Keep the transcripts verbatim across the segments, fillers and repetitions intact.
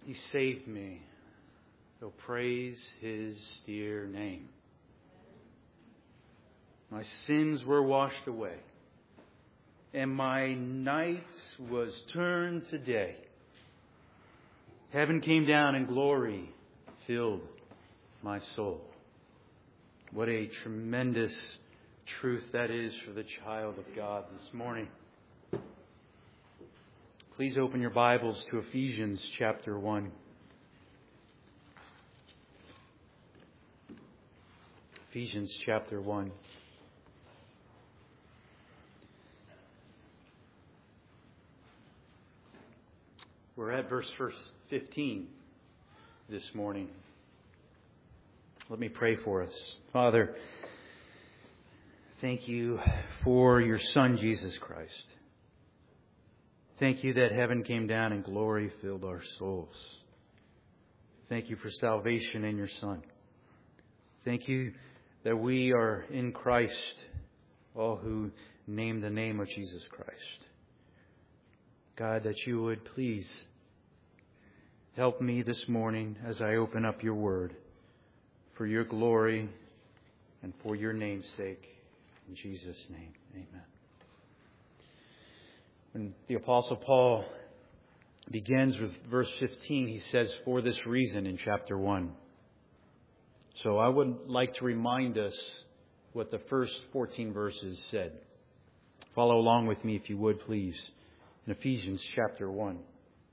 He saved me. So praise His dear name. My sins were washed away, and my night was turned to day. Heaven came down and glory filled my soul. What a tremendous truth that is for the child of God this morning. Please open your Bibles to Ephesians chapter one. Ephesians chapter one. We're at verse fifteen this morning. Let me pray for us. Father, thank you for your Son, Jesus Christ. Thank you that heaven came down and glory filled our souls. Thank you for salvation in your Son. Thank you that we are in Christ, all who name the name of Jesus Christ. God, that you would please help me this morning as I open up your word for your glory and for your name's sake. In Jesus' name, amen. When the Apostle Paul begins with verse fifteen, he says, for this reason in chapter one. So I would like to remind us what the first fourteen verses said. Follow along with me if you would, please, in Ephesians chapter one.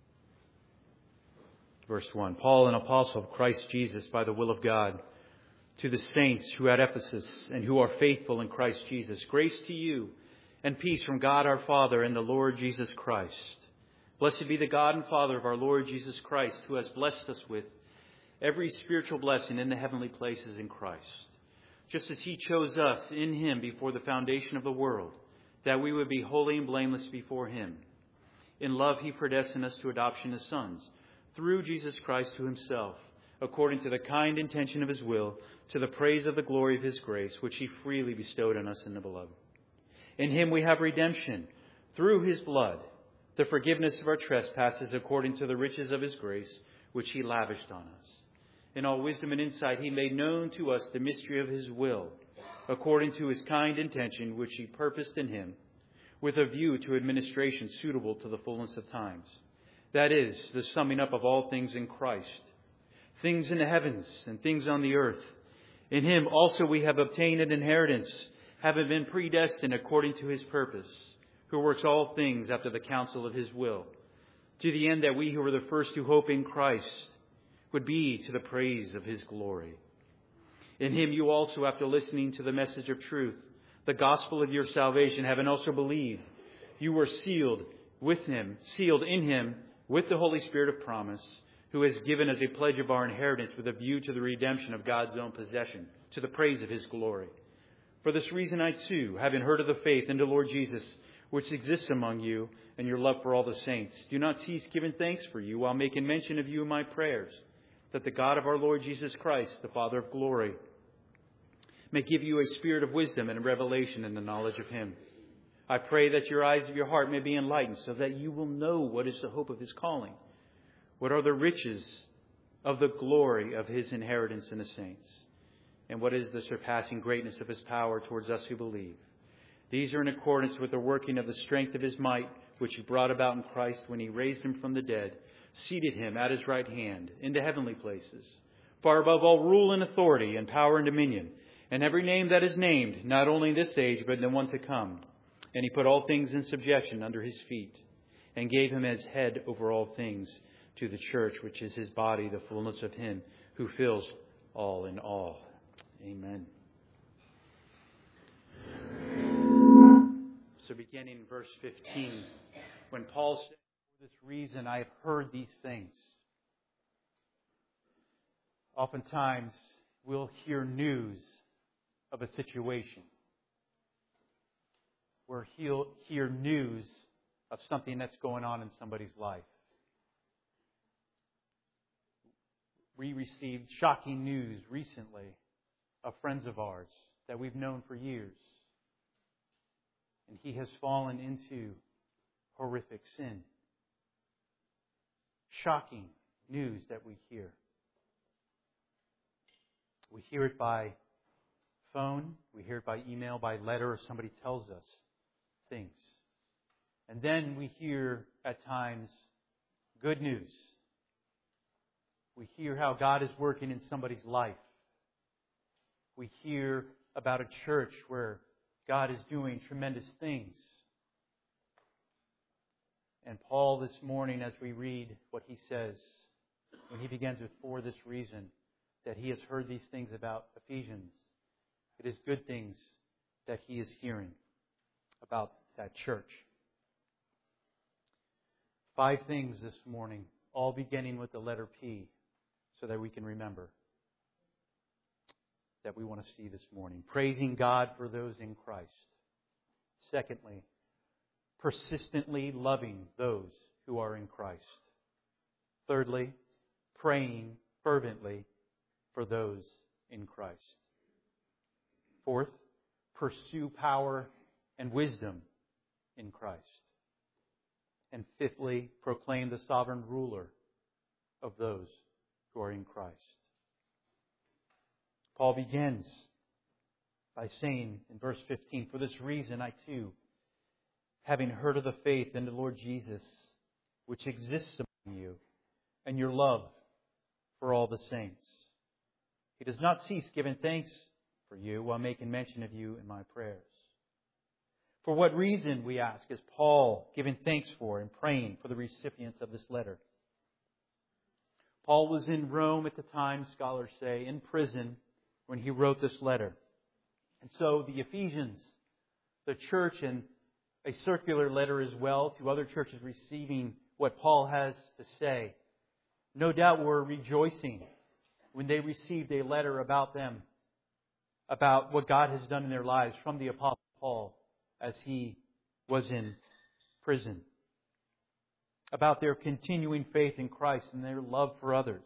Verse one, Paul, an apostle of Christ Jesus by the will of God, to the saints who are at Ephesus and who are faithful in Christ Jesus, grace to you and peace from God our Father and the Lord Jesus Christ. Blessed be the God and Father of our Lord Jesus Christ, who has blessed us with every spiritual blessing in the heavenly places in Christ, just as He chose us in Him before the foundation of the world, that we would be holy and blameless before Him. In love He predestined us to adoption as sons, through Jesus Christ to Himself, according to the kind intention of His will, to the praise of the glory of His grace, which He freely bestowed on us in the Beloved. In Him we have redemption, through His blood, the forgiveness of our trespasses, according to the riches of His grace, which He lavished on us. In all wisdom and insight He made known to us the mystery of His will, according to His kind intention, which He purposed in Him, with a view to administration suitable to the fullness of times. That is, the summing up of all things in Christ, things in the heavens and things on the earth. In Him also we have obtained an inheritance, having been predestined according to His purpose, who works all things after the counsel of His will, to the end that we who were the first to hope in Christ would be to the praise of His glory. In Him you also, after listening to the message of truth, the gospel of your salvation, having also believed, you were sealed with Him, sealed in Him with the Holy Spirit of promise, who is given as a pledge of our inheritance with a view to the redemption of God's own possession, to the praise of His glory. For this reason I too, having heard of the faith in the Lord Jesus, which exists among you, and your love for all the saints, do not cease giving thanks for you, while making mention of you in my prayers, that the God of our Lord Jesus Christ, the Father of glory, may give you a spirit of wisdom and revelation in the knowledge of Him. I pray that your eyes of your heart may be enlightened, so that you will know what is the hope of His calling, what are the riches of the glory of His inheritance in the saints, and what is the surpassing greatness of His power towards us who believe. These are in accordance with the working of the strength of His might, which He brought about in Christ when He raised Him from the dead, seated Him at His right hand in the heavenly places, far above all rule and authority and power and dominion, and every name that is named, not only in this age, but in the one to come. And He put all things in subjection under His feet, and gave Him as head over all things to the church, which is His body, the fullness of Him who fills all in all. Amen. So beginning in verse fifteen, when Paul said, for this reason I have heard these things. Oftentimes we'll hear news of a situation. We'll hear news of something that's going on in somebody's life. We received shocking news recently of friends of ours that we've known for years. And he has fallen into horrific sin. Shocking news that we hear. We hear it by phone, we hear it by email, by letter, or somebody tells us things. And then we hear at times good news. We hear how God is working in somebody's life. We hear about a church where God is doing tremendous things. And Paul this morning, as we read what he says, when he begins with, for this reason, that he has heard these things about Ephesians, it is good things that he is hearing about that church. Five things this morning, all beginning with the letter P, so that we can remember, that we want to see this morning. Praising God for those in Christ. Secondly, persistently loving those who are in Christ. Thirdly, praying fervently for those in Christ. Fourth, pursue power and wisdom in Christ. And fifthly, proclaim the sovereign ruler of those who are in Christ. Paul begins by saying in verse fifteen, for this reason I too, having heard of the faith in the Lord Jesus, which exists among you, and your love for all the saints. He does not cease giving thanks for you while making mention of you in my prayers. For what reason, we ask, is Paul giving thanks for and praying for the recipients of this letter? Paul was in Rome at the time, scholars say, in prison when he wrote this letter. And so the Ephesians, the church, and a circular letter as well to other churches receiving what Paul has to say, no doubt were rejoicing when they received a letter about them, about what God has done in their lives from the Apostle Paul as he was in prison, about their continuing faith in Christ and their love for others.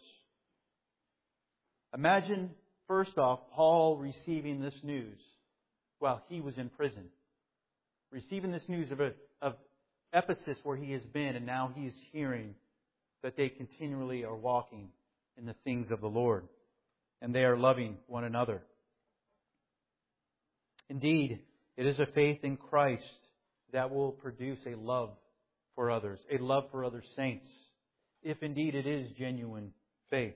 Imagine, first off, Paul receiving this news while he was in prison. Receiving this news of, a, of Ephesus where he has been, and now he is hearing that they continually are walking in the things of the Lord, and they are loving one another. Indeed, it is a faith in Christ that will produce a love for others, a love for other saints, if indeed it is genuine faith.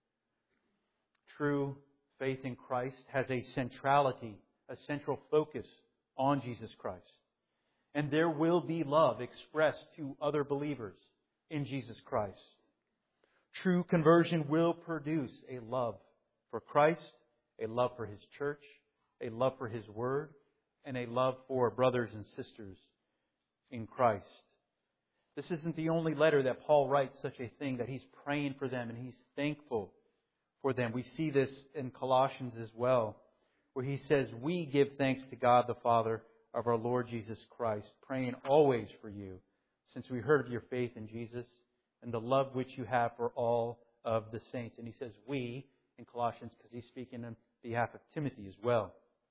True faith in Christ has a centrality, a central focus on Jesus Christ. And there will be love expressed to other believers in Jesus Christ. True conversion will produce a love for Christ, a love for His church, a love for His Word, and a love for brothers and sisters in Christ. This isn't the only letter that Paul writes such a thing, that he's praying for them and he's thankful for them. We see this in Colossians as well, where he says, we give thanks to God the Father of our Lord Jesus Christ, praying always for you, since we heard of your faith in Jesus and the love which you have for all of the saints. And he says we in Colossians because he's speaking on behalf of Timothy as well.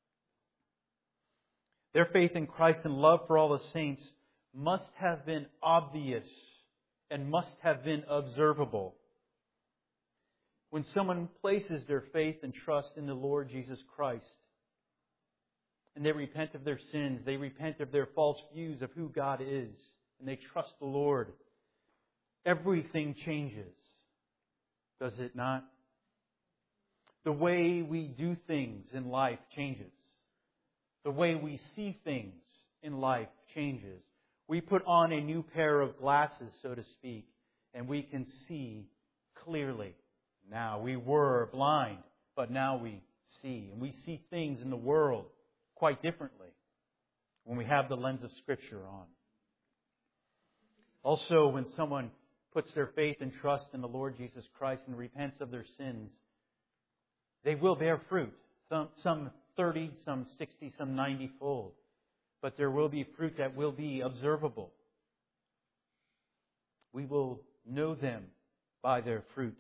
Their faith in Christ and love for all the saints must have been obvious and must have been observable. When someone places their faith and trust in the Lord Jesus Christ, and they repent of their sins, they repent of their false views of who God is, and they trust the Lord, everything changes. Does it not? The way we do things in life changes. The way we see things in life changes. We put on a new pair of glasses, so to speak, and we can see clearly. Now, we were blind, but now we see. And we see things in the world quite differently when we have the lens of Scripture on. Also, when someone puts their faith and trust in the Lord Jesus Christ and repents of their sins, they will bear fruit. Some, some thirty, some sixty, some ninety fold. But there will be fruit that will be observable. We will know them by their fruit.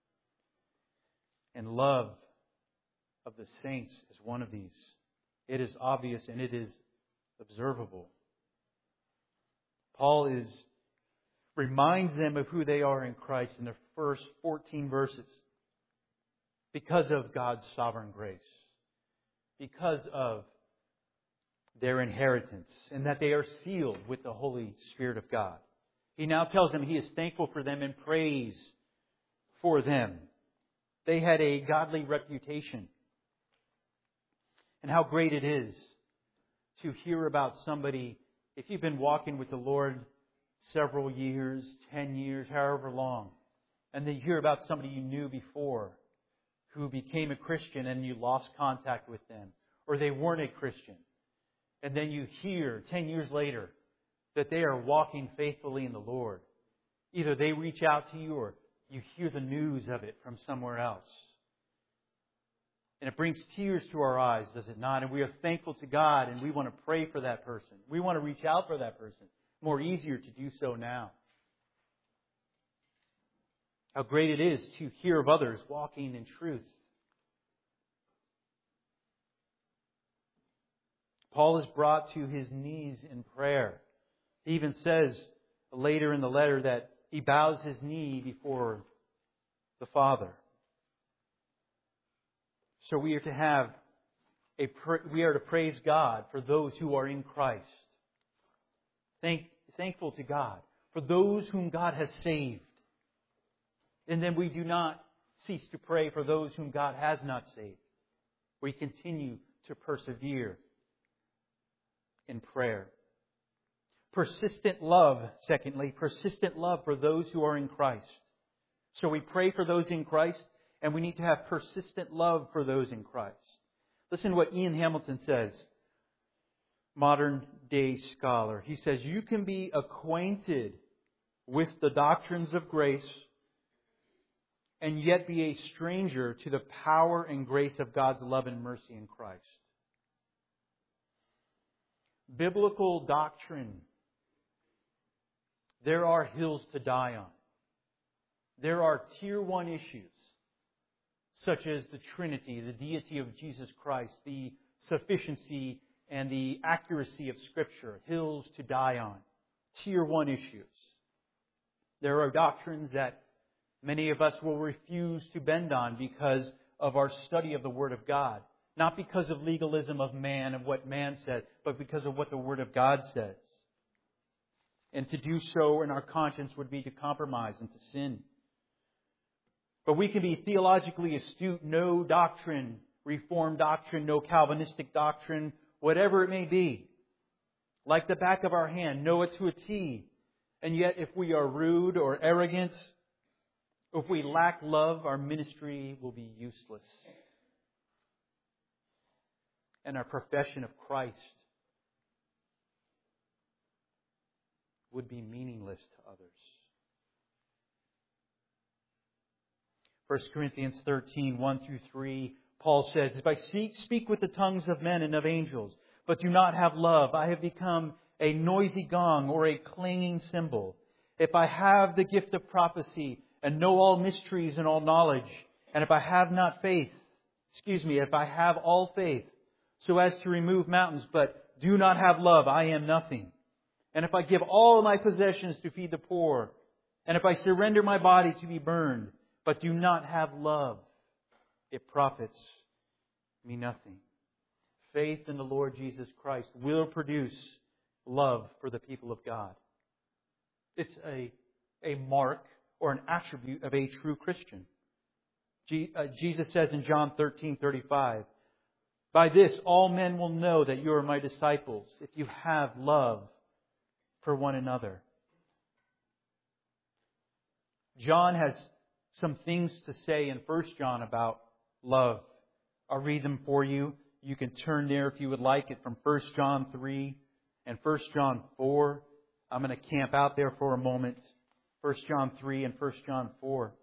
And love of the saints is one of these. It is obvious and it is observable. Paul is reminds them of who they are in Christ in the first fourteen verses. Because of God's sovereign grace. Because of their inheritance. And that they are sealed with the Holy Spirit of God. He now tells them He is thankful for them and prays for them. They had a godly reputation. And how great it is to hear about somebody, if you've been walking with the Lord several years, ten years, however long, and then you hear about somebody you knew before who became a Christian and you lost contact with them, or they weren't a Christian, and then you hear ten years later that they are walking faithfully in the Lord. Either they reach out to you or you hear the news of it from somewhere else. And it brings tears to our eyes, does it not? And we are thankful to God and we want to pray for that person. We want to reach out for that person. More easier to do so now. How great it is to hear of others walking in truth. Paul is brought to his knees in prayer. He even says later in the letter that he bows his knee before the Father. So we are to have a we are to praise God for those who are in Christ. Thank, thankful to God for those whom God has saved. And then we do not cease to pray for those whom God has not saved. We continue to persevere in prayer. Persistent love, secondly, persistent love for those who are in Christ. So we pray for those in Christ, and we need to have persistent love for those in Christ. Listen to what Ian Hamilton says, modern day scholar. He says, you can be acquainted with the doctrines of grace and yet be a stranger to the power and grace of God's love and mercy in Christ. Biblical doctrine. There are hills to die on. There are tier one issues, such as the Trinity, the deity of Jesus Christ, the sufficiency and the accuracy of Scripture, hills to die on. Tier one issues. There are doctrines that many of us will refuse to bend on because of our study of the Word of God. Not because of legalism of man, of what man says, but because of what the Word of God says. And to do so in our conscience would be to compromise and to sin. But we can be theologically astute, no doctrine, Reformed doctrine, no Calvinistic doctrine, whatever it may be. Like the back of our hand, know it to a T. And yet if we are rude or arrogant, if we lack love, our ministry will be useless. And our profession of Christ would be meaningless to others. First Corinthians thirteen, one through three, Paul says, if I speak with the tongues of men and of angels, but do not have love, I have become a noisy gong or a clanging cymbal. If I have the gift of prophecy and know all mysteries and all knowledge, and if I have not faith, excuse me, if I have all faith, so as to remove mountains, but do not have love, I am nothing. And if I give all my possessions to feed the poor, and if I surrender my body to be burned, but do not have love, it profits me nothing. Faith in the Lord Jesus Christ will produce love for the people of God. It's a, a mark or an attribute of a true Christian. Je- uh, Jesus says in John thirteen thirty-five, by this all men will know that you are my disciples, if you have love for one another. John has some things to say in First John about love. I'll read them for you. You can turn there if you would like it from First John three and First John four. I'm going to camp out there for a moment. First John three and First John four.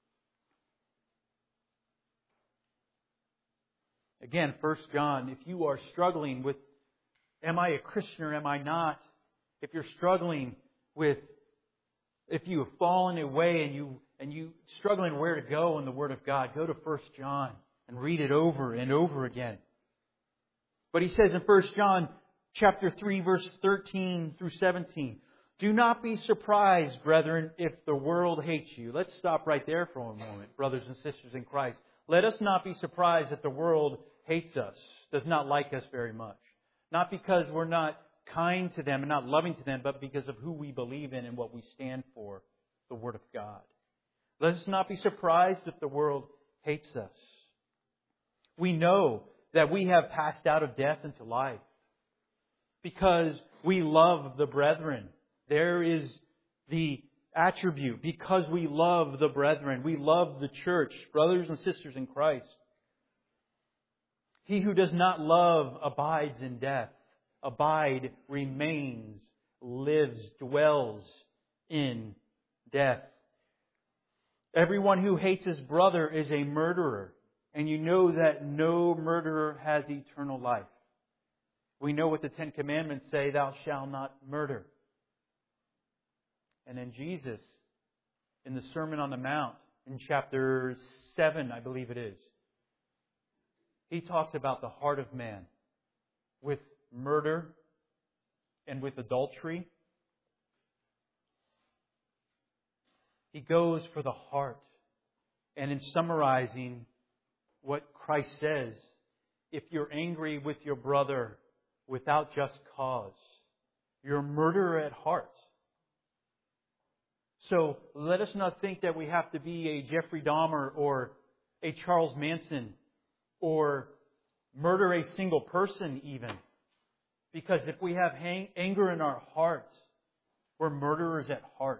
Again, First John, if you are struggling with, am I a Christian or am I not? If you're struggling with, if you have fallen away and you and you struggling where to go in the Word of God, go to First John and read it over and over again. But he says in First John chapter three, verse thirteen through seventeen, Do not be surprised, brethren, if the world hates you. Let's stop right there for a moment, brothers and sisters in Christ. Let us not be surprised if the world hates us, does not like us very much. Not because we're not kind to them and not loving to them, but because of who we believe in and what we stand for, the Word of God. Let us not be surprised if the world hates us. We know that we have passed out of death into life because we love the brethren. There is the attribute. Because we love the brethren, we love the church, brothers and sisters in Christ. He who does not love abides in death. Abide, remains, lives, dwells in death. Everyone who hates his brother is a murderer. And you know that no murderer has eternal life. We know what the Ten Commandments say, thou shalt not murder. And then Jesus, in the Sermon on the Mount, in chapter seven, I believe it is, He talks about the heart of man with murder and with adultery. He goes for the heart. And in summarizing what Christ says, if you're angry with your brother without just cause, you're a murderer at heart. So let us not think that we have to be a Jeffrey Dahmer or a Charles Manson or murder a single person even. Because if we have hang- anger in our hearts, we're murderers at heart.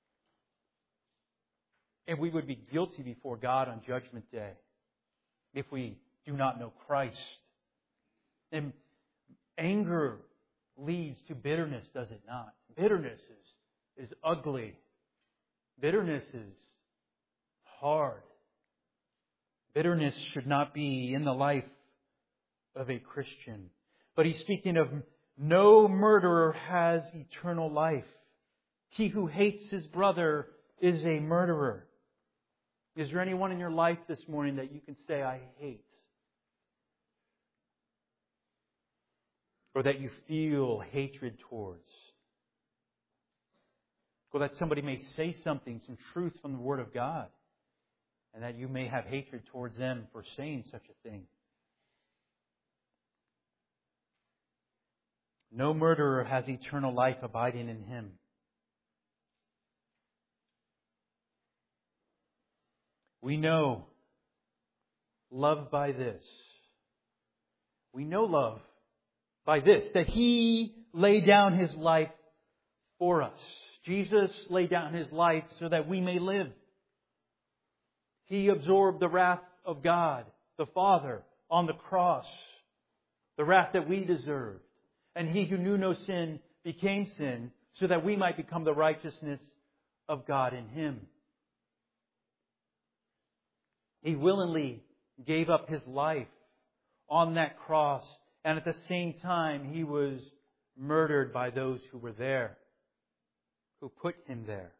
And we would be guilty before God on Judgment Day if we do not know Christ. And anger leads to bitterness, does it not? Bitterness is, is ugly. Bitterness is hard. Bitterness should not be in the life of a Christian. But he's speaking of no murderer has eternal life. He who hates his brother is a murderer. Is there anyone in your life this morning that you can say, I hate? Or that you feel hatred towards? Or that somebody may say something, some truth from the Word of God, and that you may have hatred towards them for saying such a thing. No murderer has eternal life abiding in him. We know love by this. We know love by this, that He laid down His life for us. Jesus laid down His life so that we may live. He absorbed the wrath of God, the Father, on the cross. The wrath that we deserved. And He who knew no sin became sin so that we might become the righteousness of God in Him. He willingly gave up His life on that cross. And at the same time, He was murdered by those who were there, who put Him there.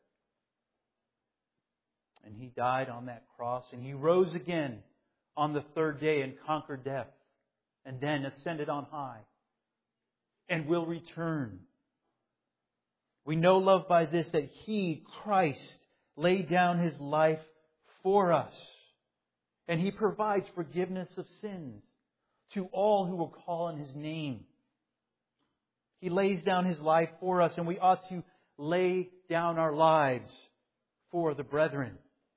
And He died on that cross. And He rose again on the third day and conquered death. And then ascended on high. And will return. We know love by this, that He, Christ, laid down His life for us. And He provides forgiveness of sins to all who will call on His name. He lays down His life for us, and we ought to lay down our lives for the brethren.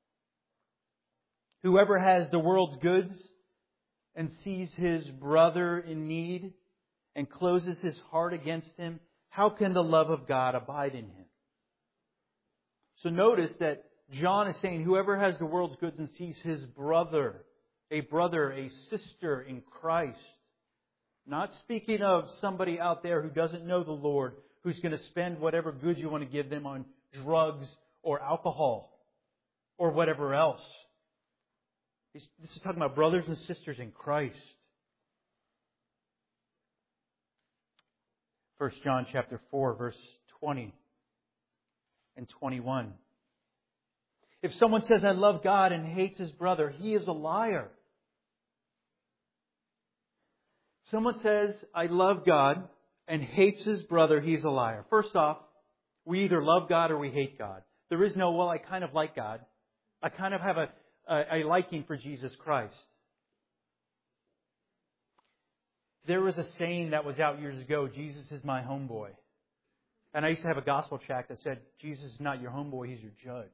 Whoever has the world's goods and sees his brother in need and closes his heart against him, how can the love of God abide in him? So notice that John is saying, whoever has the world's goods and sees his brother, a brother, a sister in Christ, not speaking of somebody out there who doesn't know the Lord, who's going to spend whatever goods you want to give them on drugs or alcohol or whatever else. This is talking about brothers and sisters in Christ. First John chapter four, verse twenty and twenty-one. If someone says, I love God and hates his brother, he is a liar. Someone says, I love God and hates his brother, he's a liar. First off, We either love God or we hate God. There is no, well, I kind of like God. I kind of have a, a, a liking for Jesus Christ. There was a saying that was out years ago, Jesus is my homeboy. And I used to have a gospel tract that said, Jesus is not your homeboy, He's your judge.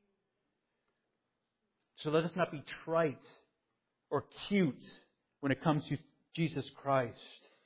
So let us not be trite or cute when it comes to Jesus Christ.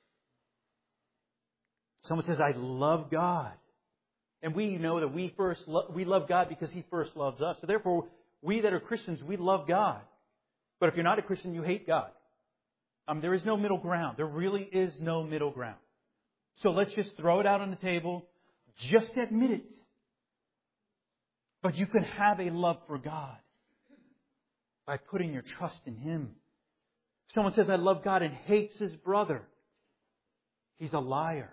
Someone says, I love God. And we know that we first lo- we love God because He first loves us. So therefore, we that are Christians, we love God. But if you're not a Christian, you hate God. Um, there is no middle ground. There really is no middle ground. So let's just throw it out on the table. Just admit it. But you can have a love for God by putting your trust in Him. Someone says, I love God and hates his brother. He's a liar.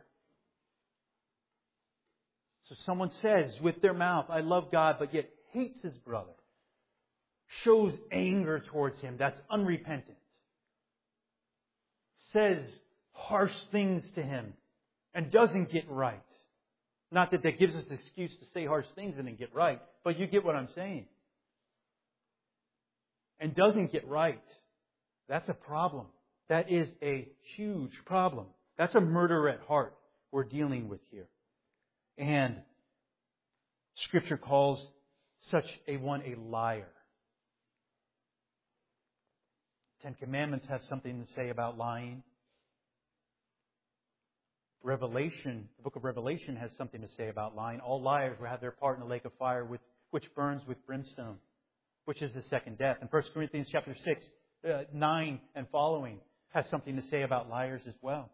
So someone says with their mouth, I love God, but yet hates his brother. Shows anger towards him. That's unrepentant. Says harsh things to him and doesn't get right. Not that that gives us an excuse to say harsh things and then get right, but you get what I'm saying. And doesn't get right. That's a problem. That is a huge problem. That's a murder at heart we're dealing with here. And Scripture calls such a one a liar. Ten Commandments have something to say about lying. Revelation, the book of Revelation has something to say about lying. All liars will have their part in the lake of fire with, which burns with brimstone, which is the second death. And First Corinthians chapter six, uh, nine and following has something to say about liars as well.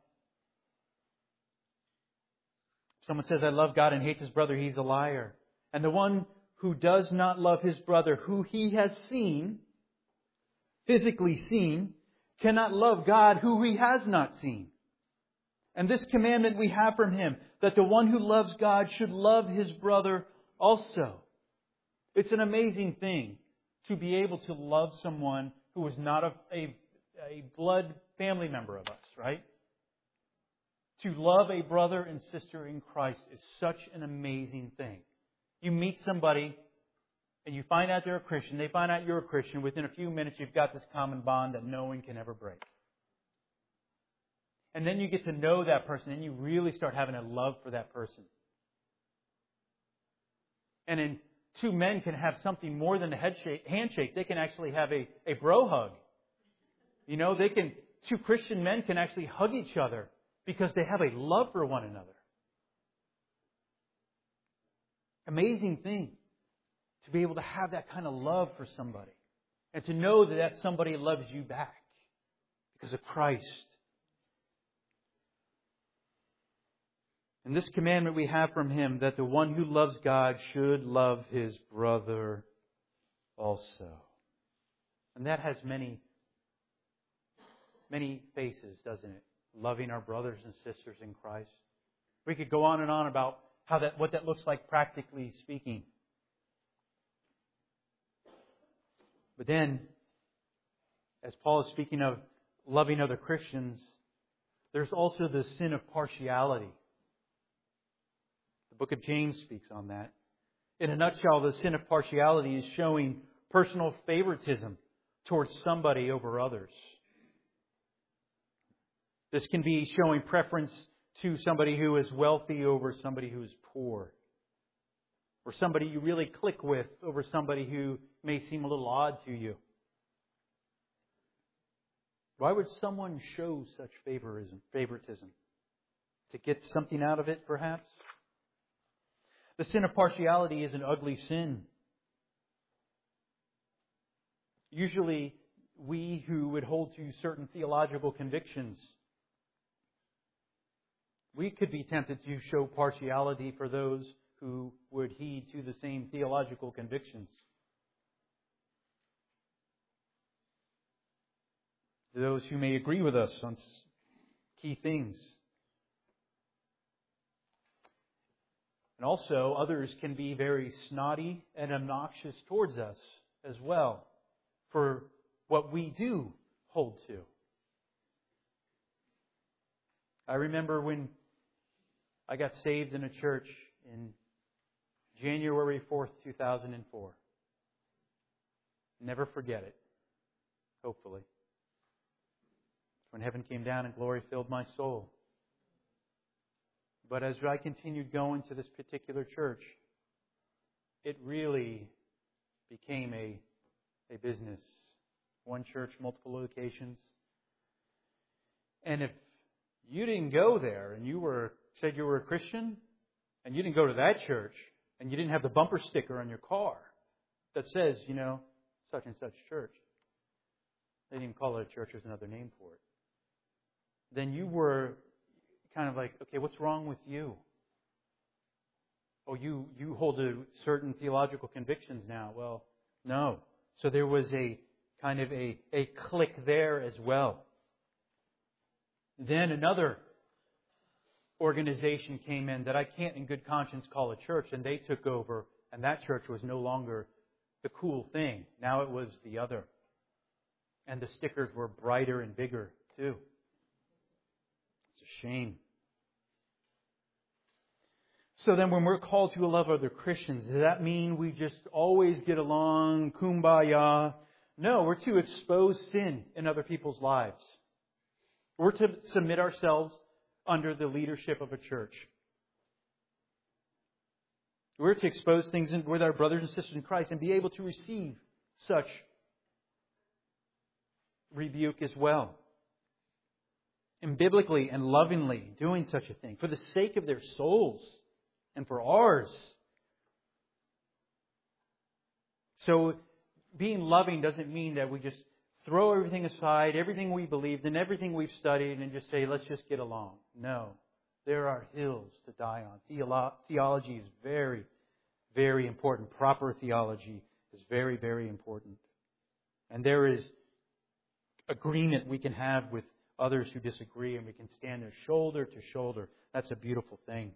Someone says, I love God and hates his brother, he's a liar. And the one who does not love his brother, who he has seen, physically seen, cannot love God who he has not seen. And this commandment we have from him, that the one who loves God should love his brother also. It's an amazing thing to be able to love someone who is not a, a, a blood family member of us, right? To love a brother and sister in Christ is such an amazing thing. You meet somebody and you find out they're a Christian. They find out you're a Christian. Within a few minutes, you've got this common bond that no one can ever break. And then you get to know that person and you really start having a love for that person. And then two men can have something more than a head shake, handshake. They can actually have a, a bro hug. You know, they can, two Christian men can actually hug each other because they have a love for one another. Amazing thing to be able to have that kind of love for somebody. And to know that that somebody loves you back because of Christ. And this commandment we have from him, that the one who loves God should love his brother also. And that has many, many faces, doesn't it? Loving our brothers and sisters in Christ. We could go on and on about how that, what that looks like practically speaking. But then, as Paul is speaking of loving other Christians, there's also the sin of partiality. The book of James speaks on that. In a nutshell, the sin of partiality is showing personal favoritism towards somebody over others. This can be showing preference to somebody who is wealthy over somebody who is poor. Or somebody you really click with over somebody who may seem a little odd to you. Why would someone show such favorism, favoritism? To get something out of it, perhaps? The sin of partiality is an ugly sin. Usually, we who would hold to certain theological convictions, we could be tempted to show partiality for those who would heed to the same theological convictions. Those who may agree with us on key things. And also, others can be very snotty and obnoxious towards us as well for what we do hold to. I remember when I got saved in a church in January fourth, two thousand four. Never forget it. Hopefully. When heaven came down and glory filled my soul. But as I continued going to this particular church, it really became a, a business. One church, multiple locations. And if you didn't go there and you were said you were a Christian and you didn't go to that church and you didn't have the bumper sticker on your car that says, you know, such and such church. They didn't even call it a church. There's another name for it. Then you were kind of like, okay, what's wrong with you? Oh, you, you hold to certain theological convictions now. Well, no. So there was a kind of a, a clique there as well. Then another organization came in that I can't in good conscience call a church, and they took over, and that church was no longer the cool thing. Now it was the other. And the stickers were brighter and bigger too. It's a shame. So then when we're called to love other Christians, does that mean we just always get along, kumbaya? No, we're to expose sin in other people's lives. We're to submit ourselves under the leadership of a church. We're to expose things with our brothers and sisters in Christ and be able to receive such rebuke as well. And biblically and lovingly doing such a thing for the sake of their souls and for ours. So being loving doesn't mean that we just throw everything aside, everything we believed and everything we've studied and just say, let's just get along. No. There are hills to die on. Theolo- theology is very, very important. Proper theology is very, very important. And there is agreement we can have with others who disagree, and we can stand there shoulder to shoulder. That's a beautiful thing.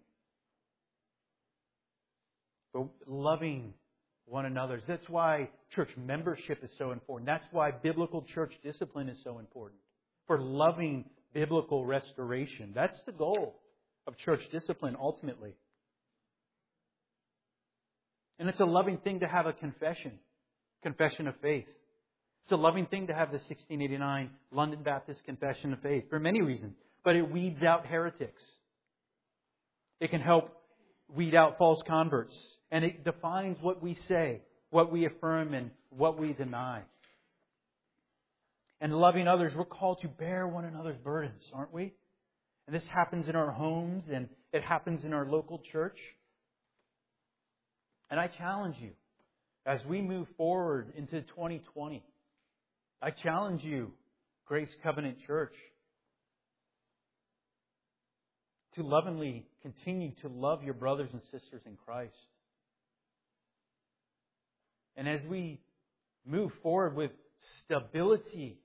But loving one another. That's why church membership is so important. That's why biblical church discipline is so important. For loving biblical restoration. That's the goal of church discipline ultimately. And it's a loving thing to have a confession. Confession of faith. It's a loving thing to have the sixteen eighty-nine London Baptist Confession of Faith for many reasons. But it weeds out heretics. It can help weed out false converts. And it defines what we say, what we affirm, and what we deny. And loving others, we're called to bear one another's burdens, aren't we? And this happens in our homes, and it happens in our local church. And I challenge you, as we move forward into twenty twenty, I challenge you, Grace Covenant Church, to lovingly continue to love your brothers and sisters in Christ. And as we move forward with stability,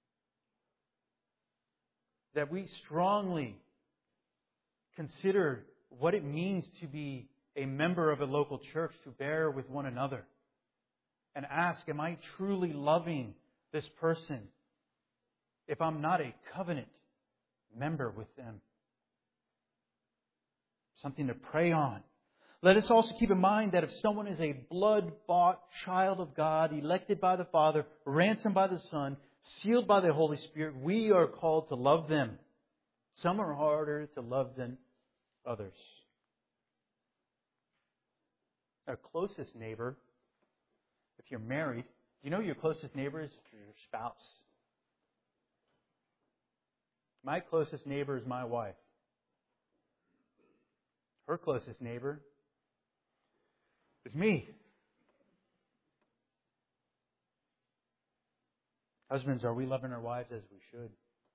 that we strongly consider what it means to be a member of a local church, to bear with one another. And ask, am I truly loving this person if I'm not a covenant member with them? Something to pray on. Let us also keep in mind that if someone is a blood-bought child of God, elected by the Father, ransomed by the Son, sealed by the Holy Spirit, we are called to love them. Some are harder to love than others. Our closest neighbor, if you're married, do you know your closest neighbor is your spouse? My closest neighbor is my wife. Her closest neighbor is me. Husbands, are we loving our wives as we should?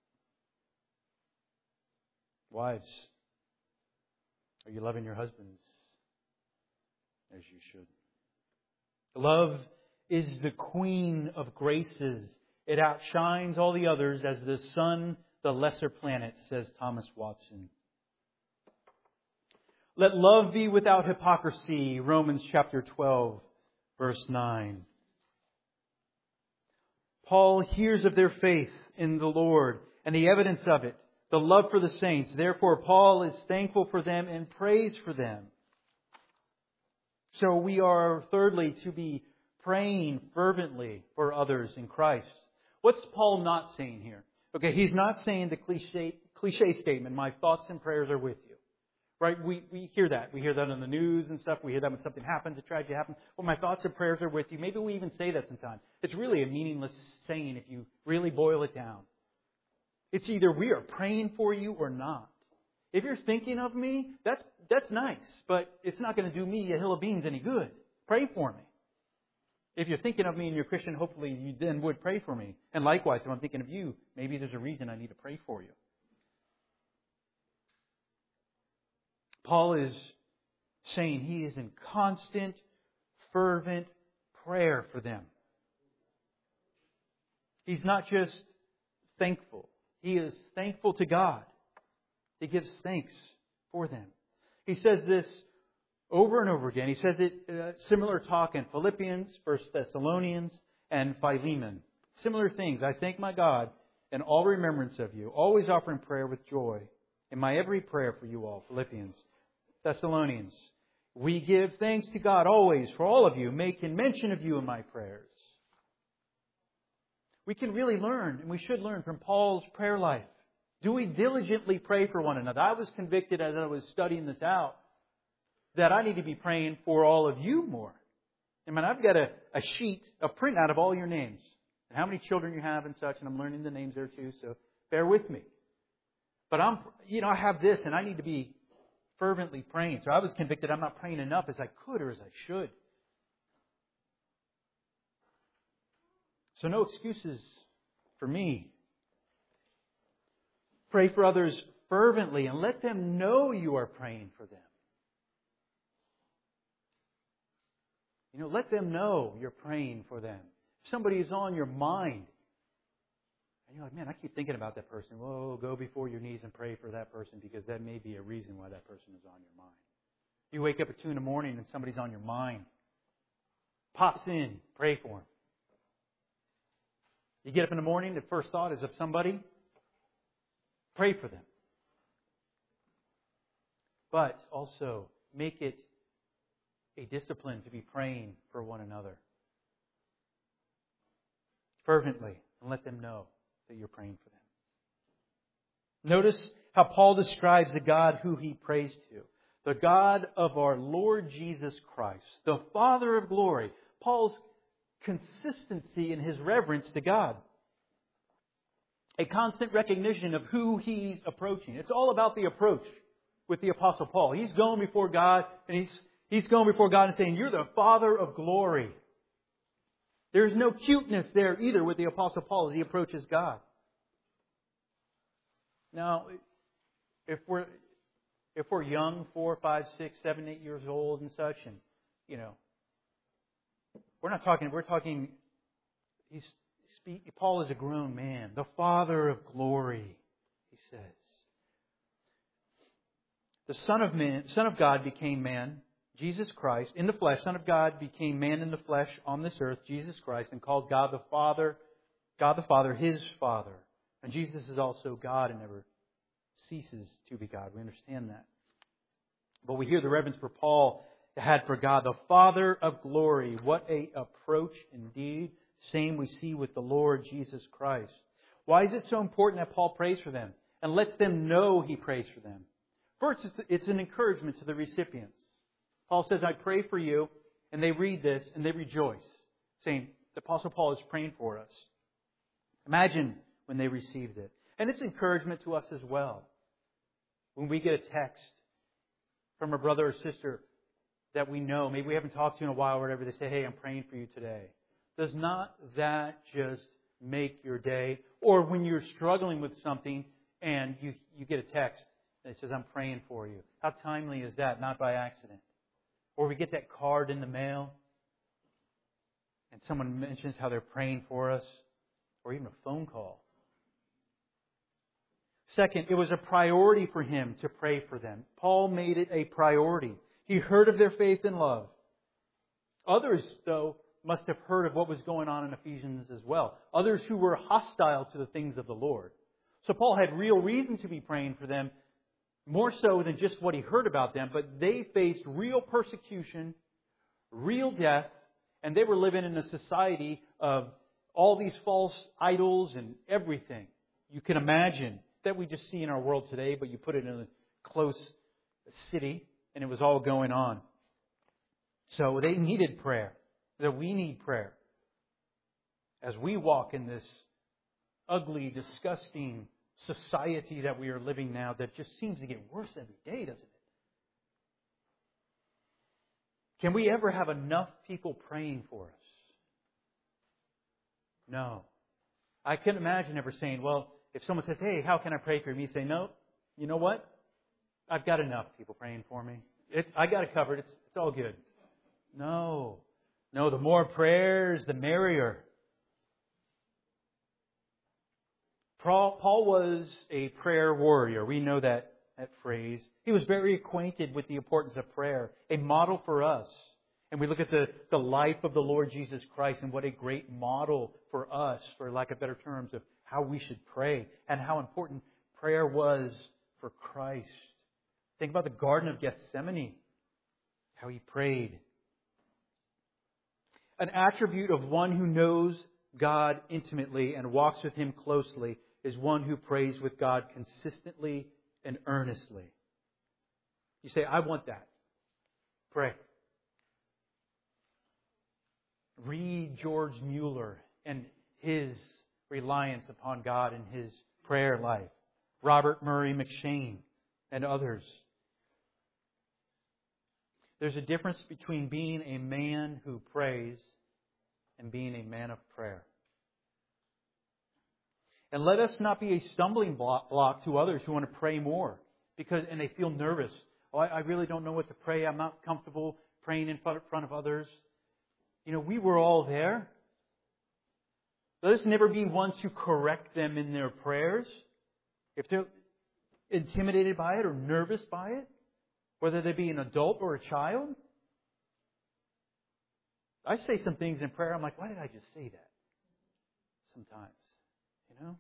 Wives, are you loving your husbands as you should? Love is the queen of graces. It outshines all the others as the sun, the lesser planet, says Thomas Watson. Let love be without hypocrisy, Romans chapter twelve, verse nine. Paul hears of their faith in the Lord and the evidence of it, the love for the saints. Therefore, Paul is thankful for them and prays for them. So we are, thirdly, to be praying fervently for others in Christ. What's Paul not saying here? Okay, he's not saying the cliche, cliche statement, my thoughts and prayers are with you. Right? We, we hear that. We hear that on the news and stuff. We hear that when something happens, a tragedy happens. Well, my thoughts and prayers are with you. Maybe we even say that sometimes. It's really a meaningless saying if you really boil it down. It's either we are praying for you or not. If you're thinking of me, that's that's nice, but it's not going to do me a hill of beans any good. Pray for me. If you're thinking of me and you're Christian, hopefully you then would pray for me. And likewise, if I'm thinking of you, maybe there's a reason I need to pray for you. Paul is saying he is in constant, fervent prayer for them. He's not just thankful. He is thankful to God. He gives thanks for them. He says this over and over again. He says it, uh, similar talk in Philippians, First Thessalonians, and Philemon. Similar things. I thank my God in all remembrance of you, always offering prayer with joy in my every prayer for you all. Philippians, Thessalonians. We give thanks to God always for all of you, making mention of you in my prayers. We can really learn, and we should learn from Paul's prayer life. Do we diligently pray for one another? I was convicted as I was studying this out that I need to be praying for all of you more. I mean, I've got a, a sheet, a printout of all your names, and how many children you have and such, and I'm learning the names there too, so bear with me. But I'm, you know, I have this, and I need to be fervently praying. So I was convicted I'm not praying enough as I could or as I should. So no excuses for me. Pray for others fervently and let them know you are praying for them. You know, let them know you're praying for them. If somebody is on your mind, and you're like, man, I keep thinking about that person. Well, go before your knees and pray for that person because that may be a reason why that person is on your mind. You wake up at two in the morning and somebody's on your mind. Pops in, pray for them. You get up in the morning, the first thought is of somebody. Pray for them. But also make it a discipline to be praying for one another. Fervently, and let them know that you're praying for them. Notice how Paul describes the God who he prays to. The God of our Lord Jesus Christ, the Father of glory. Paul's consistency in his reverence to God. A constant recognition of who he's approaching. It's all about the approach with the Apostle Paul. He's going before God, and he's he's going before God and saying, you're the Father of glory. There's no cuteness there either with the Apostle Paul as he approaches God. Now, if we're if we're young, four, five, six, seven, eight years old and such, and you know, we're not talking. We're talking. He's speak, Paul is a grown man, the Father of glory. He says, the Son of Man, Son of God became man, Jesus Christ, in the flesh. Son of God became man in the flesh on this earth, Jesus Christ, and called God the Father, God the Father, His Father. And Jesus is also God and never ceases to be God. We understand that. But we hear the reverence for Paul had for God, the Father of glory. What a approach indeed. Same we see with the Lord Jesus Christ. Why is it so important that Paul prays for them and lets them know he prays for them? First, it's an encouragement to the recipients. Paul says, I pray for you, and they read this and they rejoice, saying, the Apostle Paul is praying for us. Imagine when they received it. And it's encouragement to us as well. When we get a text from a brother or sister that we know, maybe we haven't talked to in a while or whatever, they say, hey, I'm praying for you today. Does not that just make your day? Or when you're struggling with something and you, you get a text that says, I'm praying for you. How timely is that? Not by accident. Or we get that card in the mail and someone mentions how they're praying for us. Or even a phone call. Second, it was a priority for him to pray for them. Paul made it a priority. He heard of their faith and love. Others, though, must have heard of what was going on in Ephesians as well. Others who were hostile to the things of the Lord. So Paul had real reason to be praying for them, more so than just what he heard about them, but they faced real persecution, real death, and they were living in a society of all these false idols and everything. You can imagine that we just see in our world today, but you put it in a close city, and it was all going on. So they needed prayer. That we need prayer. As we walk in this ugly, disgusting society that we are living now that just seems to get worse every day, doesn't it? Can we ever have enough people praying for us? No. I couldn't imagine ever saying, well, if someone says, hey, how can I pray for you? Me say, no, you know what? I've got enough people praying for me. It's, I got it covered. It's, it's all good. No. No, the more prayers, the merrier. Paul, Paul was a prayer warrior. We know that, that phrase. He was very acquainted with the importance of prayer, a model for us. And we look at the, the life of the Lord Jesus Christ and what a great model for us, for lack of better terms, of how we should pray and how important prayer was for Christ. Think about the Garden of Gethsemane, how He prayed. An attribute of one who knows God intimately and walks with Him closely is one who prays with God consistently and earnestly. You say, I want that. Pray. Read George Mueller and his reliance upon God in his prayer life. Robert Murray McCheyne and others. There's a difference between being a man who prays and being a man of prayer. And let us not be a stumbling block to others who want to pray more, because and they feel nervous. Oh, I really don't know what to pray. I'm not comfortable praying in front of others. You know, we were all there. Let us never be ones who correct them in their prayers. If they're intimidated by it or nervous by it, whether they be an adult or a child. I say some things in prayer, I'm like, why did I just say that? Sometimes, you know?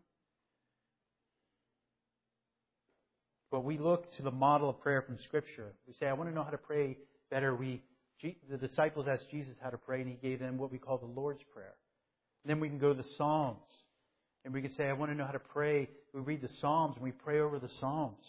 But we look to the model of prayer from Scripture. We say, I want to know how to pray better. We, the disciples asked Jesus how to pray, and He gave them what we call the Lord's Prayer. And then we can go to the Psalms. And we can say, I want to know how to pray. We read the Psalms, and we pray over the Psalms.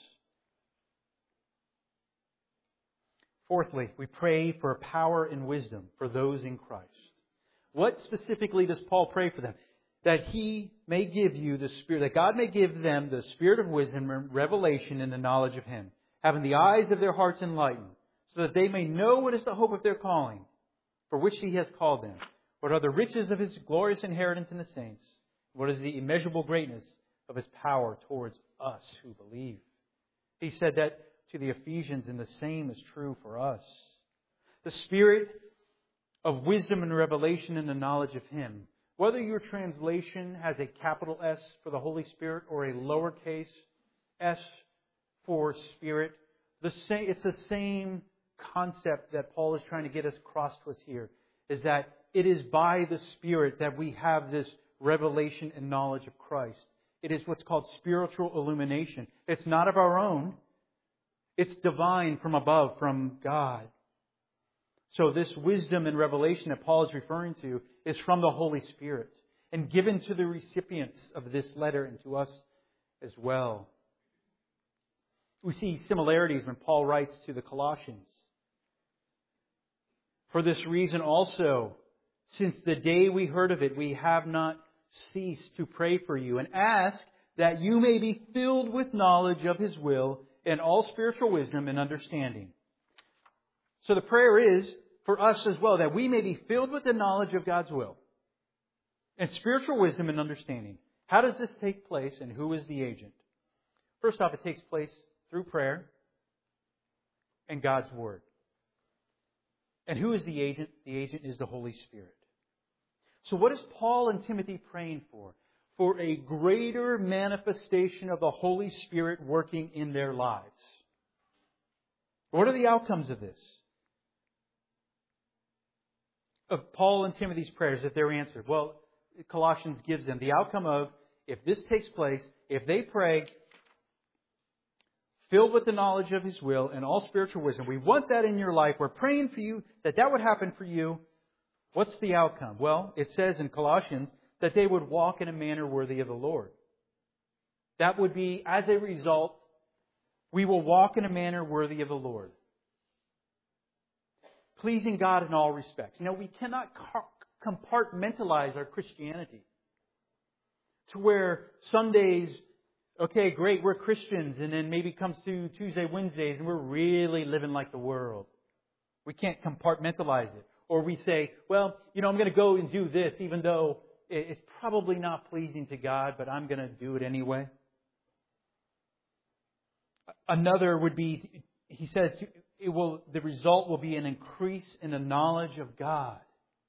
Fourthly, we pray for power and wisdom for those in Christ. What specifically does Paul pray for them? That He may give you the Spirit, that God may give them the Spirit of wisdom and revelation in the knowledge of Him, having the eyes of their hearts enlightened, so that they may know what is the hope of their calling, for which He has called them, what are the riches of His glorious inheritance in the saints, what is the immeasurable greatness of His power towards us who believe. He said that to the Ephesians, and the same is true for us. The Spirit of wisdom and revelation in the knowledge of Him. Whether your translation has a capital S for the Holy Spirit or a lowercase s for Spirit, the same, it's the same concept that Paul is trying to get us across to us here, is that it is by the Spirit that we have this revelation and knowledge of Christ. It is what's called spiritual illumination. It's not of our own. It's divine from above, from God. So this wisdom and revelation that Paul is referring to is from the Holy Spirit and given to the recipients of this letter and to us as well. We see similarities when Paul writes to the Colossians. For this reason also, since the day we heard of it, we have not ceased to pray for you and ask that you may be filled with knowledge of His will and all spiritual wisdom and understanding. So the prayer is for us as well, that we may be filled with the knowledge of God's will and spiritual wisdom and understanding. How does this take place, and who is the agent? First off, it takes place through prayer and God's Word. And who is the agent? The agent is the Holy Spirit. So what is Paul and Timothy praying for? For a greater manifestation of the Holy Spirit working in their lives. What are the outcomes of this? Of Paul and Timothy's prayers, if they're answered. Well, Colossians gives them the outcome of, if this takes place, if they pray, filled with the knowledge of His will and all spiritual wisdom. We want that in your life. We're praying for you that that would happen for you. What's the outcome? Well, it says in Colossians that they would walk in a manner worthy of the Lord. That would be, as a result, we will walk in a manner worthy of the Lord. Pleasing God in all respects. You know, we cannot compartmentalize our Christianity to where Sundays, okay, great, we're Christians, and then maybe it comes to Tuesday, Wednesdays, and we're really living like the world. We can't compartmentalize it. Or we say, well, you know, I'm going to go and do this, even though it's probably not pleasing to God, but I'm going to do it anyway. Another would be, he says, it will, the result will be an increase in the knowledge of God.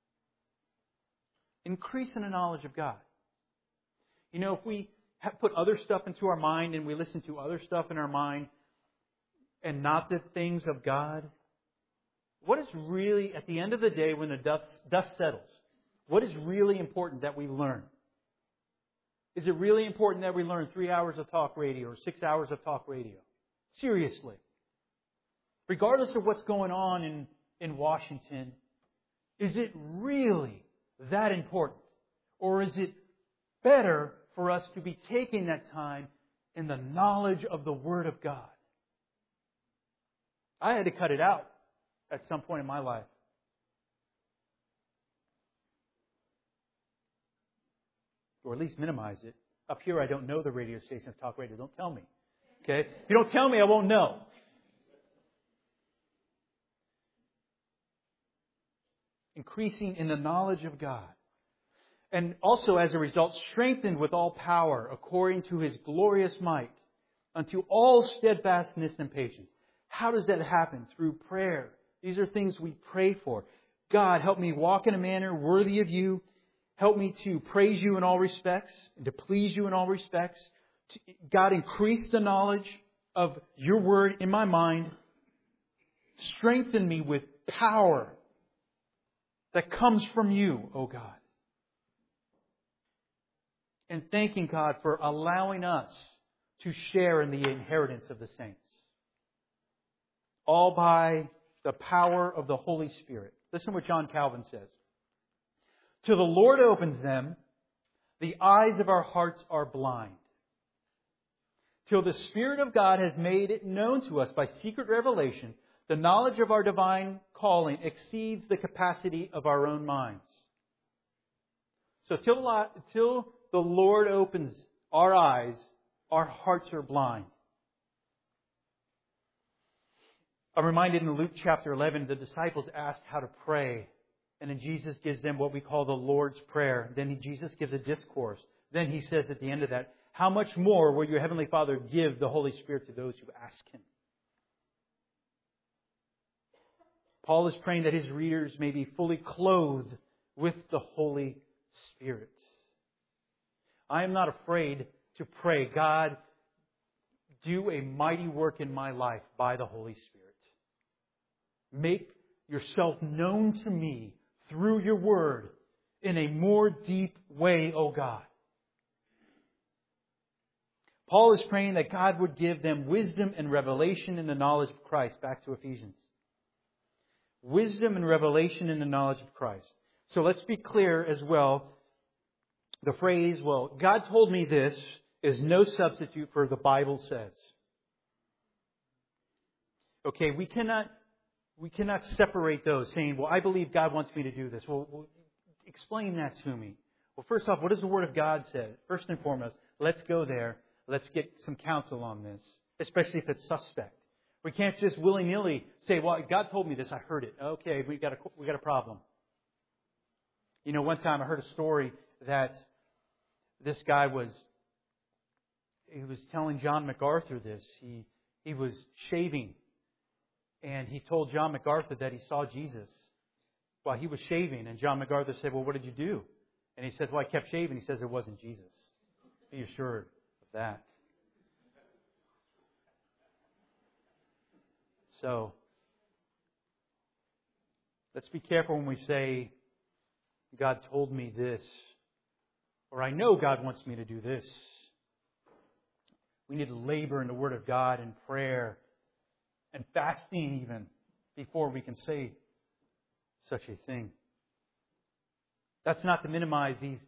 Increase in the knowledge of God. You know, if we have put other stuff into our mind and we listen to other stuff in our mind and not the things of God, what is really, at the end of the day, when the dust, dust settles, what is really important that we learn? Is it really important that we learn three hours of talk radio or six hours of talk radio? Seriously. Regardless of what's going on in, in Washington, is it really that important? Or is it better for us to be taking that time in the knowledge of the Word of God? I had to cut it out at some point in my life. Or at least minimize it. Up here, I don't know the radio station of talk radio. Don't tell me. Okay? If you don't tell me, I won't know. Increasing in the knowledge of God. And also, as a result, strengthened with all power according to His glorious might unto all steadfastness and patience. How does that happen? Through prayer. These are things we pray for. God, help me walk in a manner worthy of You. Help me to praise You in all respects and to please You in all respects. God, increase the knowledge of Your Word in my mind. Strengthen me with power that comes from You, O God. And thanking God for allowing us to share in the inheritance of the saints. All by the power of the Holy Spirit. Listen to what John Calvin says. Till the Lord opens them, the eyes of our hearts are blind. Till the Spirit of God has made it known to us by secret revelation, the knowledge of our divine calling exceeds the capacity of our own minds. So till, till the Lord opens our eyes, our hearts are blind. I'm reminded in Luke chapter eleven, the disciples asked how to pray. And then Jesus gives them what we call the Lord's Prayer. Then he, Jesus gives a discourse. Then He says at the end of that, how much more will your Heavenly Father give the Holy Spirit to those who ask Him? Paul is praying that his readers may be fully clothed with the Holy Spirit. I am not afraid to pray, God, do a mighty work in my life by the Holy Spirit. Make Yourself known to me through Your Word in a more deep way, O God. Paul is praying that God would give them wisdom and revelation in the knowledge of Christ. Back to Ephesians. Wisdom and revelation in the knowledge of Christ. So let's be clear as well. The phrase, well, God told me this, is no substitute for the Bible says. Okay, we cannot we cannot separate those saying, well, I believe God wants me to do this. Well, well, explain that to me. Well, first off, what does the Word of God say? First and foremost, let's go there. Let's get some counsel on this, especially if it's suspect. We can't just willy-nilly say, well, God told me this, I heard it. Okay, we got a, we got a problem. You know, one time I heard a story that this guy was, he was telling John MacArthur this. He, he was shaving, and he told John MacArthur that he saw Jesus while he was shaving. And John MacArthur said, well, what did you do? And he said, well, I kept shaving. He says, it wasn't Jesus. Be assured of that. So, let's be careful when we say, God told me this, or I know God wants me to do this. We need to labor in the Word of God and prayer and fasting even before we can say such a thing. That's not to minimize these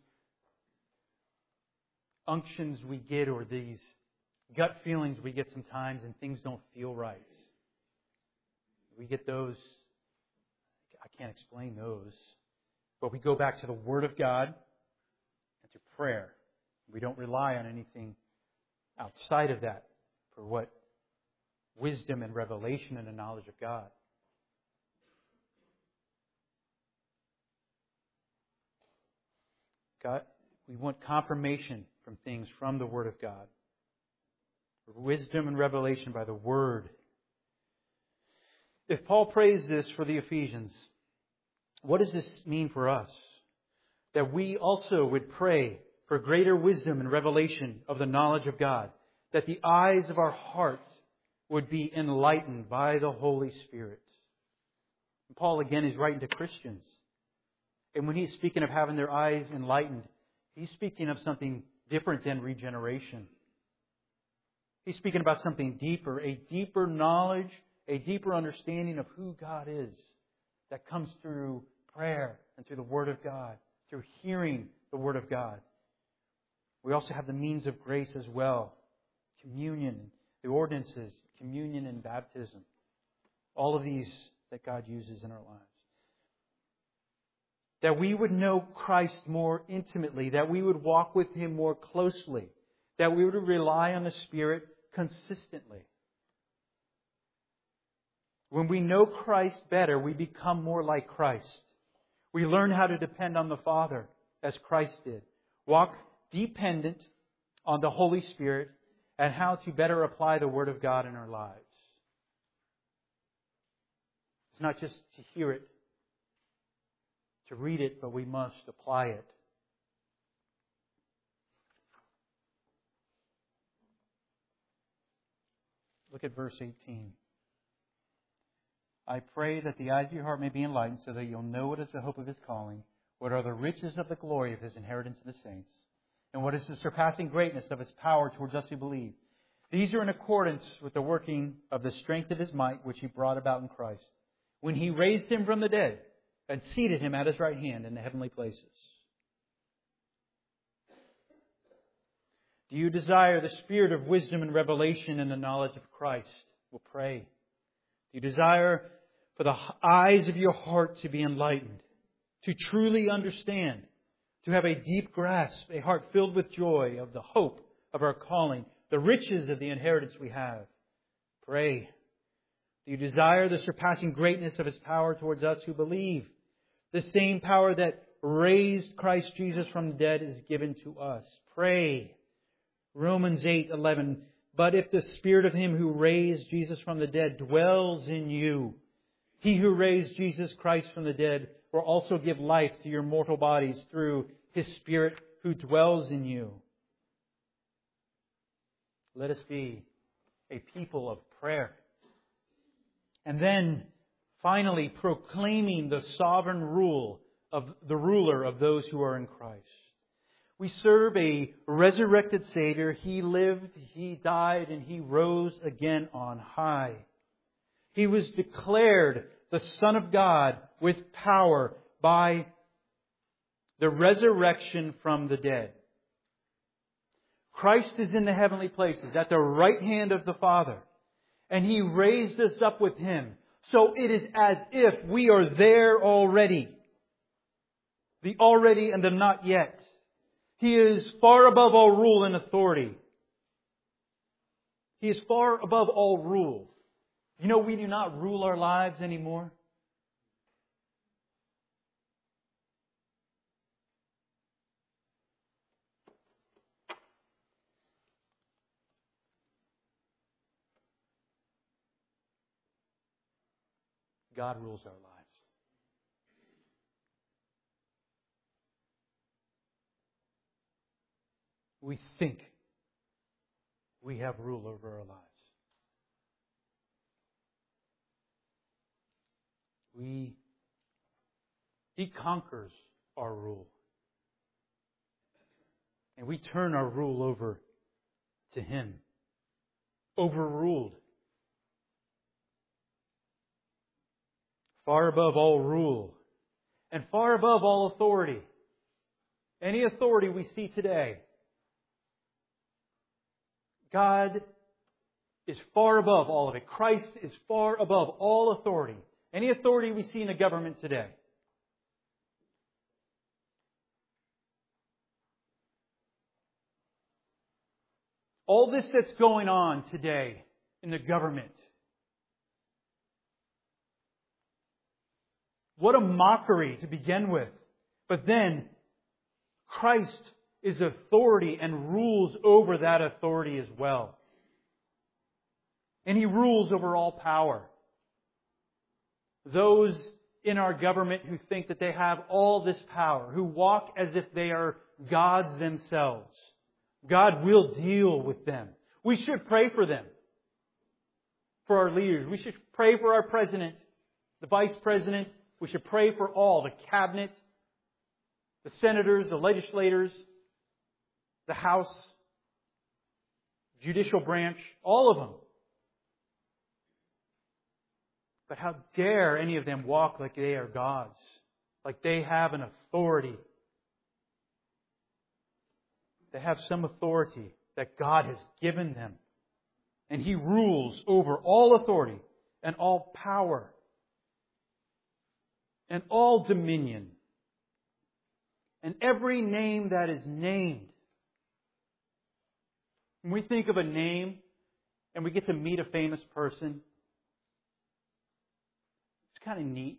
unctions we get or these gut feelings we get sometimes and things don't feel right. We get those. I can't explain those. But we go back to the Word of God and to prayer. We don't rely on anything outside of that for what wisdom and revelation and the knowledge of God. God, we want confirmation from things from the Word of God. Wisdom and revelation by the Word. If Paul prays this for the Ephesians, what does this mean for us? That we also would pray for greater wisdom and revelation of the knowledge of God. That the eyes of our hearts would be enlightened by the Holy Spirit. And Paul again is writing to Christians. And when he's speaking of having their eyes enlightened, he's speaking of something different than regeneration. He's speaking about something deeper, a deeper knowledge, a deeper understanding of who God is that comes through prayer and through the Word of God, through hearing the Word of God. We also have the means of grace as well. Communion, the ordinances, communion and baptism. All of these that God uses in our lives. That we would know Christ more intimately, that we would walk with Him more closely, that we would rely on the Spirit consistently. When we know Christ better, we become more like Christ. We learn how to depend on the Father as Christ did. Walk dependent on the Holy Spirit and how to better apply the Word of God in our lives. It's not just to hear it, to read it, but we must apply it. Look at verse eighteen. I pray that the eyes of your heart may be enlightened so that you'll know what is the hope of His calling, what are the riches of the glory of His inheritance in the saints, and what is the surpassing greatness of His power towards us who believe. These are in accordance with the working of the strength of His might, which He brought about in Christ, when He raised Him from the dead and seated Him at His right hand in the heavenly places. Do you desire the spirit of wisdom and revelation in the knowledge of Christ? We'll pray. Do you desire for the eyes of your heart to be enlightened, to truly understand, to have a deep grasp, a heart filled with joy of the hope of our calling, the riches of the inheritance we have? Pray. Do you desire the surpassing greatness of His power towards us who believe? The same power that raised Christ Jesus from the dead is given to us. Pray. Romans eight eleven. But if the Spirit of Him who raised Jesus from the dead dwells in you, He who raised Jesus Christ from the dead will also give life to your mortal bodies through His Spirit who dwells in you. Let us be a people of prayer. And then, finally, proclaiming the sovereign rule of the ruler of those who are in Christ. We serve a resurrected Savior. He lived, He died, and He rose again on high. He was declared the Son of God with power by the resurrection from the dead. Christ is in the heavenly places at the right hand of the Father. And He raised us up with Him. So it is as if we are there already. The already and the not yet. He is far above all rule and authority. He is far above all rule. You know, we do not rule our lives anymore. God rules our lives. We think we have rule over our lives. We, He conquers our rule. And we turn our rule over to Him. overruled. Far above all rule. And far above all authority. Any authority we see today. God is far above all of it. Christ is far above all authority. Any authority we see in the government today. All this that's going on today in the government. What a mockery to begin with. But then, Christ is authority and rules over that authority as well. And He rules over all power. Those in our government who think that they have all this power, who walk as if they are gods themselves, God will deal with them. We should pray for them, for our leaders. We should pray for our president, the vice president. We should pray for all, the cabinet, the senators, the legislators, the House, judicial branch, all of them. But how dare any of them walk like they are gods, like they have an authority. They have some authority that God has given them. And He rules over all authority and all power and all dominion and every name that is named. When we think of a name and we get to meet a famous person, it's kind of neat.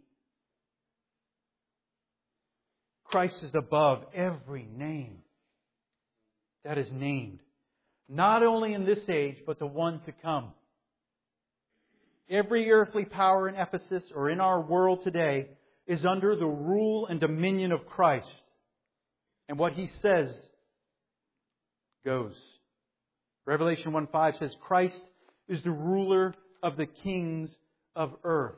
Christ is above every name that is named. Not only in this age, but the one to come. Every earthly power in Ephesus or in our world today is under the rule and dominion of Christ. And what He says goes. Revelation one five says, Christ is the ruler of the kings of earth.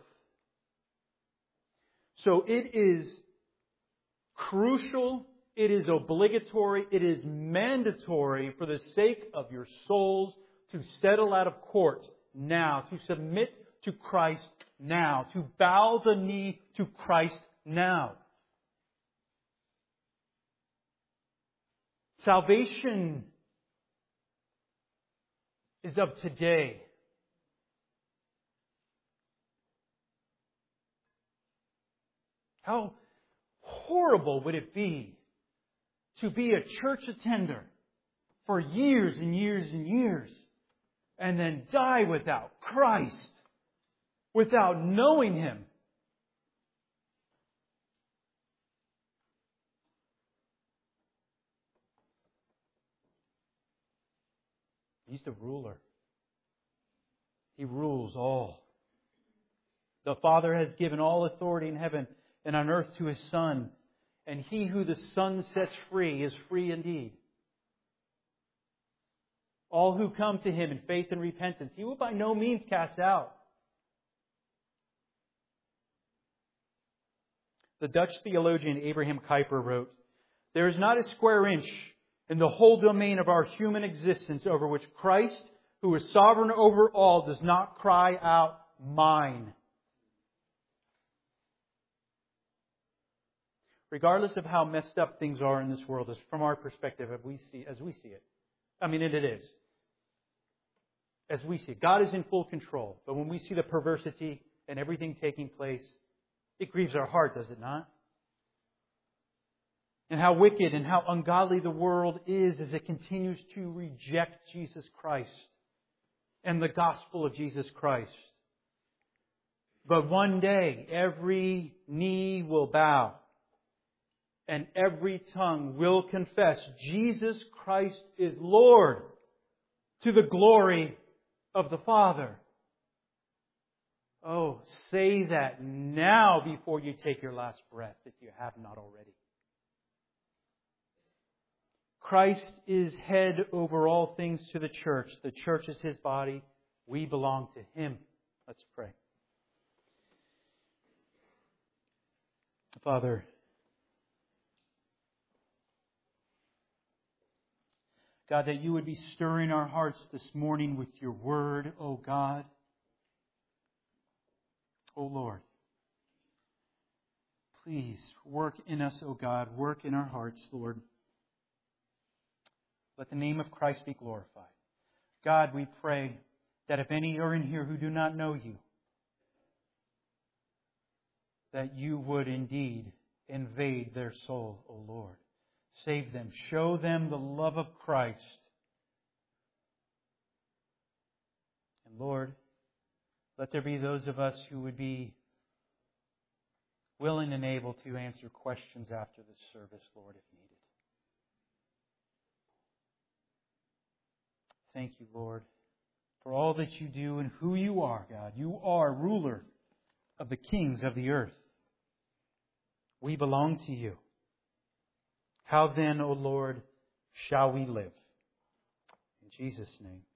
So it is crucial, it is obligatory, it is mandatory for the sake of your souls to settle out of court now, to submit to Christ now, to bow the knee to Christ now. Salvation is of today. How horrible would it be to be a church attender for years and years and years and then die without Christ, without knowing Him? He's the ruler. He rules all. The Father has given all authority in heaven and on earth to His Son. And he who the Son sets free is free indeed. All who come to Him in faith and repentance, He will by no means cast out. The Dutch theologian Abraham Kuyper wrote, "There is not a square inch in the whole domain of our human existence over which Christ, who is sovereign over all, does not cry out, 'Mine.'" Regardless of how messed up things are in this world, as from our perspective, as we see, as we see it. I mean, and it is. As we see it. God is in full control. But when we see the perversity and everything taking place, it grieves our heart, does it not? And how wicked and how ungodly the world is as it continues to reject Jesus Christ and the gospel of Jesus Christ. But one day, every knee will bow. And every tongue will confess Jesus Christ is Lord, to the glory of the Father. Oh, say that now before you take your last breath, if you have not already. Christ is head over all things to the church. The church is His body. We belong to Him. Let's pray. Father, God, that you would be stirring our hearts this morning with your word, O God. O Lord, please work in us, O God. Work in our hearts, Lord. Let the name of Christ be glorified. God, we pray that if any are in here who do not know you, that you would indeed invade their soul, O Lord. Save them. Show them the love of Christ. And Lord, let there be those of us who would be willing and able to answer questions after this service, Lord, if needed. Thank you, Lord, for all that you do and who you are, God. You are ruler of the kings of the earth. We belong to you. How then, O Lord, shall we live? In Jesus' name.